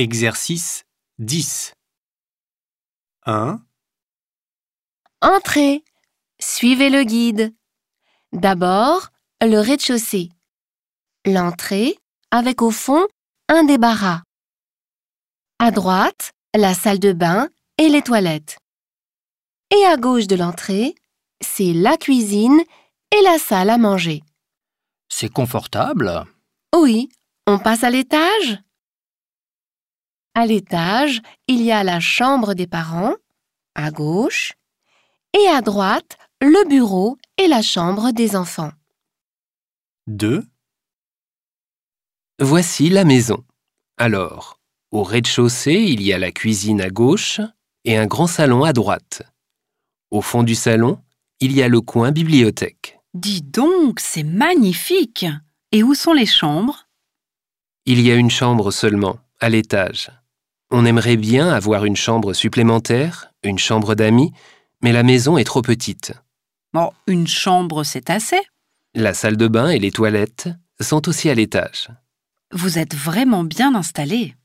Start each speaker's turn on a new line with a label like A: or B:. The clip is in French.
A: Exercice 10. 1,
B: Entrez. Suivez le guide. D'abord, le rez-de-chaussée. L'entrée avec au fond un débarras. À droite, la salle de bain et les toilettes. Et à gauche de l'entrée, c'est la cuisine et la salle à manger.
A: c'est confortable.
B: Oui, on passe à l'étage. À l'étage, il y a la chambre des parents, à gauche, et à droite, le bureau et la chambre des enfants.
A: 2,
C: Voici la maison. Alors, au rez-de-chaussée, il y a la cuisine à gauche et un grand salon à droite. Au fond du salon, il y a le coin bibliothèque.
D: Dis donc, c'est magnifique! Et où sont les chambres?
C: Il y a une chambre seulement, à l'étage. On aimerait bien avoir une chambre supplémentaire, une chambre d'amis, mais la maison est trop petite.
D: Bon, une chambre, c'est assez.
C: La salle de bain et les toilettes sont aussi à l'étage.
D: Vous êtes vraiment bien installés.